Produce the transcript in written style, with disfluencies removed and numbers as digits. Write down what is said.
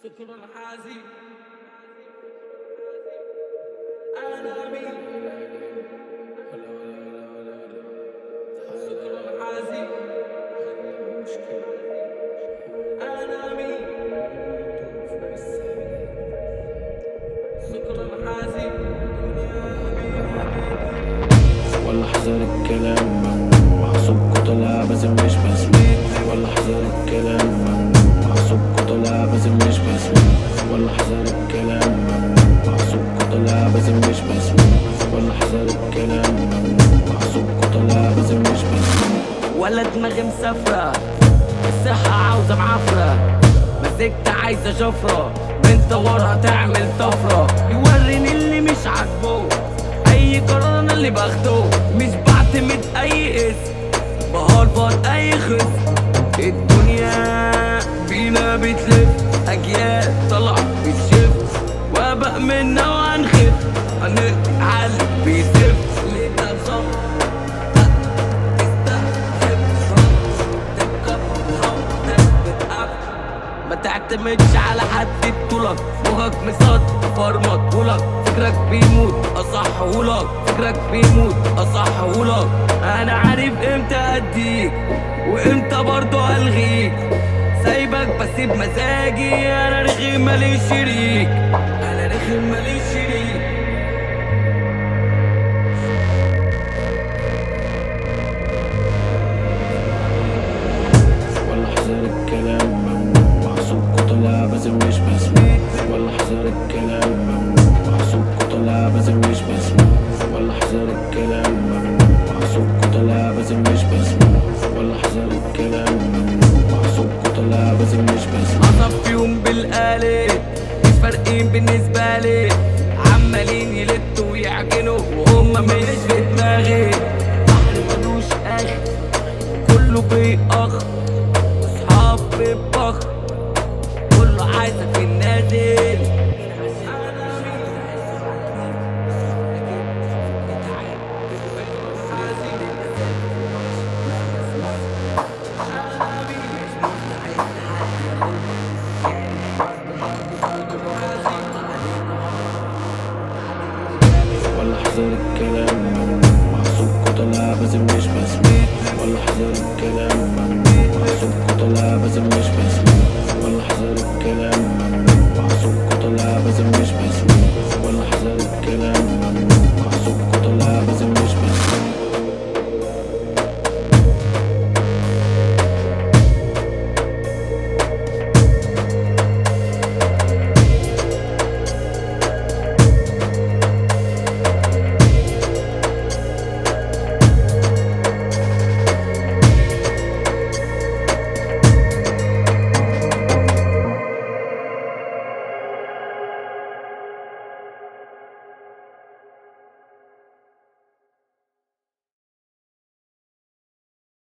سكر الحازي أنا مين سكر الحازي أنا مين سكر الحازي والله حذر الكلام ممنوع صبكوا طلع بس مش بسمع والله حذر الكلام ممنوع صبكوا طلع بس مش بسمع والله حذر الكلام ممنوع صبكوا طلع بس مش بسمع والله حذر الكلام ممنوع صبكوا طلع بس مش بسمع ولا دماغي مسافرة الصحة عاوزة معفرة مزيكتي عايزة شفرة بنت ورا تعمل طفرة يوريني اللي مش عاجبه أي قرار أنا اللي باخده مش بعتمد أي اسم بهربط أي خصم الدنيا بينا بتلف أجيال طلع بتشف وابق منا وهنخف هنقعد بيسف ليه تنصف ما تعتمدش على حد بطولك مخك مصاد فرمط طولك فكرك بيموت اصحهولك فكرك بيموت اصحهولك انا عارف امتى اديك وامتى برضه الغيك سايبك بسيب مزاجي انا رخي ماليش شريك انا رخي ماليش شريك والله حذر الكلام ممنوع صبكوا طلع بس مش بسمع والله حذر الكلام ممنوع صبكوا طلع بس مش بسمع والله حذر الكلام ممنوع صبكوا طلع بس مش بسمع والله حذر الكلام ممنوع صبكوا طلع بس مش بسمع اصفيهم بالآلة مش فارقين بالنسبة لي عمالين يلتوا ويعجنوا وهم مش في دماغي بحر ملوش اخر كله بيأخ اصحاب بيبخ